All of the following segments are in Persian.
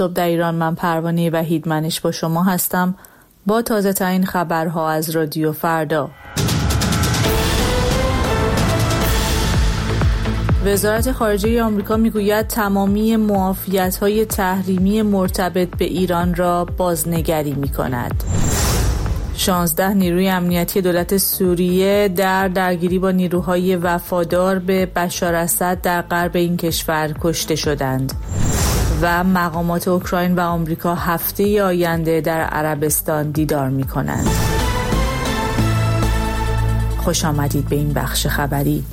صبح در ایران، من پروانه وحیدمنش با شما هستم با تازه ترین خبرها از رادیو فردا. وزارت خارجه آمریکا میگوید تمامی معافیت‌های تحریمی مرتبط به ایران را بازنگری می‌کند. 16 نیروی امنیتی دولت سوریه در درگیری با نیروهای وفادار به بشار اسد در غرب این کشور کشته شدند. و مقامات اوکراین و آمریکا هفته آینده در عربستان دیدار می‌کنند. خوش آمدید به این بخش خبری.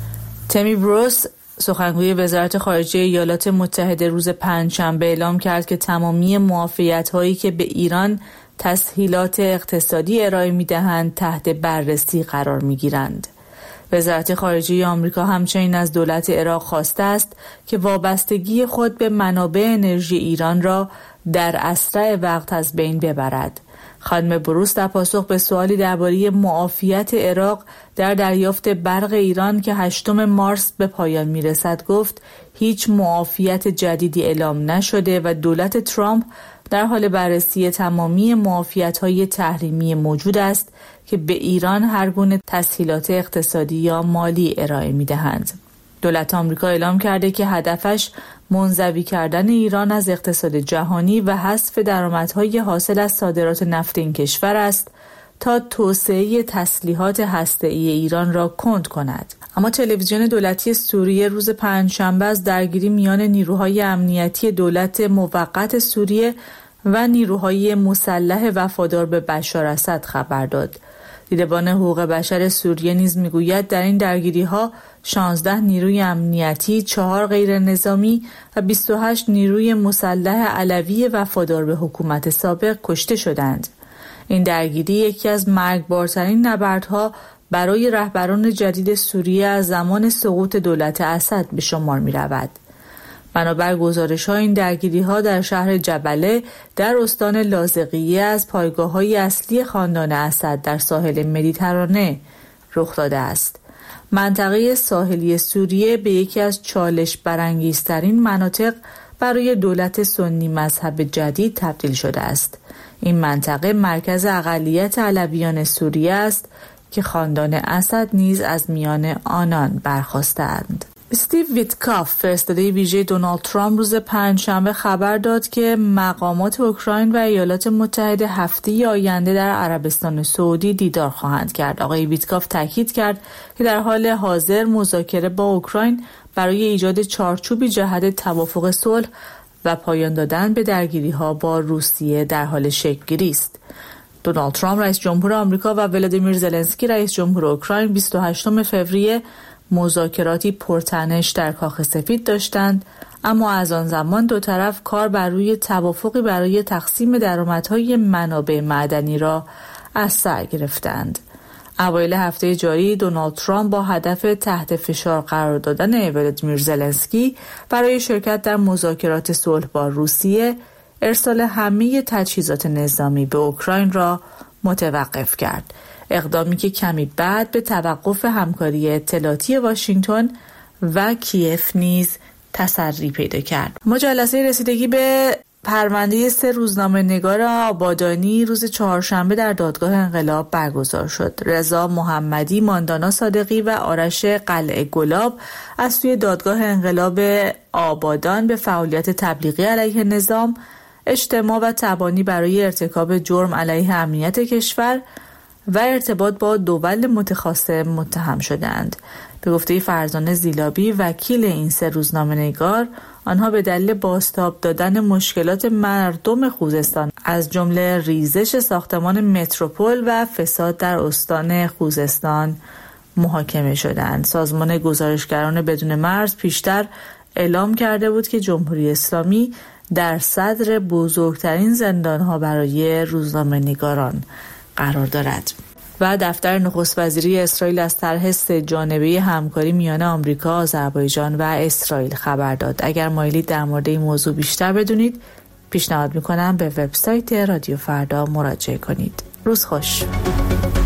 تمی بروس، سخنگوی وزارت خارجه ایالات متحده، روز پنجشنبه اعلام کرد که تمامی معافیت‌هایی که به ایران تسهیلات اقتصادی ارائه می‌دهند تحت بررسی قرار می‌گیرند. وزارت خارجه آمریکا همچنین از دولت عراق خواسته است که وابستگی خود به منابع انرژی ایران را در اسرع وقت از بین ببرد. خانم بروس در پاسخ به سوالی درباره معافیت عراق در دریافت برق ایران که 8 مارس به پایان میرسد گفت هیچ معافیت جدیدی اعلام نشده و دولت ترامپ در حال بررسی تمامی معافیت‌های تحریمی موجود است که به ایران هر گونه تسهیلات اقتصادی یا مالی ارائه می‌دهند. دولت آمریکا اعلام کرده که هدفش منزوی کردن ایران از اقتصاد جهانی و حذف درآمدهای حاصل از صادرات نفت این کشور است تا توسعه تسلیحات هسته‌ای ایران را کند کند. اما تلویزیون دولتی سوریه روز پنجشنبه از درگیری میان نیروهای امنیتی دولت موقت سوریه و نیروهای مسلح وفادار به بشار اسد خبر داد. دیدبان حقوق بشر سوریه نیز میگوید در این درگیری‌ها 16 نیروی امنیتی، 4 غیر نظامی و 28 نیروی مسلح علوی وفادار به حکومت سابق کشته شدند. این درگیری یکی از مرگبارترین نبردها برای رهبران جدید سوریه از زمان سقوط دولت اسد به شمار می رود. بنابر گزارش‌ها این درگیری‌ها در شهر جبله در استان لاذقیه از پایگاه‌های اصلی خاندان اسد در ساحل مدیترانه رخ داده است. منطقه ساحلی سوریه به یکی از چالش برانگیزترین مناطق برای دولت سنی مذهب جدید تبدیل شده است. این منطقه مرکز اقلیت علویان سوریه است که خاندان اسد نیز از میان آنان برخاستند. استیو ویتکاف، فرستاده ویژه دونالد ترامپ، روز پنجشنبه خبر داد که مقامات اوکراین و ایالات متحده هفته آینده در عربستان سعودی دیدار خواهند کرد. آقای ویتکاف تاکید کرد که در حال حاضر مذاکره با اوکراین برای ایجاد چارچوبی جهت توافق صلح و پایان دادن به درگیری‌ها با روسیه در حال شکل‌گیری است. دونالد ترامپ رئیس جمهور آمریکا و ولادیمیر زلنسکی رئیس جمهور اوکراین 28 فوریه مذاکراتی پرتنش در کاخ سفید داشتند، اما از آن زمان دو طرف کار بر روی توافقی برای تقسیم درآمدهای منابع معدنی را از سر گرفتند. اوایل هفته جاری دونالد ترامپ با هدف تحت فشار قرار دادن ولادیمیر زلنسکی برای شرکت در مذاکرات صلح با روسیه ارسال همه تجهیزات نظامی به اوکراین را متوقف کرد. اقدامی که کمی بعد به توقف همکاری اطلاعاتی واشنگتن و کیف نیز تسری پیدا کرد. ما جلسه رسیدگی به پرونده 3 روزنامه‌نگار آبادانی روز چهارشنبه در دادگاه انقلاب برگزار شد. رضا محمدی، ماندانا صادقی و آرش قلعه گلاب از سوی دادگاه انقلاب آبادان به فعالیت تبلیغی علیه نظام، اجتماع و تبانی برای ارتکاب جرم علیه امنیت کشور و ارتباط با دول متخاصم متهم شدند. به گفته فرزانه زیلابی، وکیل این 3 روزنامه‌نگار، آنها به دلیل بازتاب دادن مشکلات مردم خوزستان از جمله ریزش ساختمان متروپول و فساد در استان خوزستان محاکمه شدند. سازمان گزارشگران بدون مرز پیشتر اعلام کرده بود که جمهوری اسلامی در صدر بزرگترین زندان‌ها برای روزنامه‌نگاران قرار دارد. و دفتر نخست وزیری اسرائیل از طرح 3 جانبه همکاری میان آمریکا، آذربایجان و اسرائیل خبر داد. اگر مایلید در مورد این موضوع بیشتر بدونید، پیشنهاد میکنم به وبسایت رادیو فردا مراجعه کنید. روز خوش.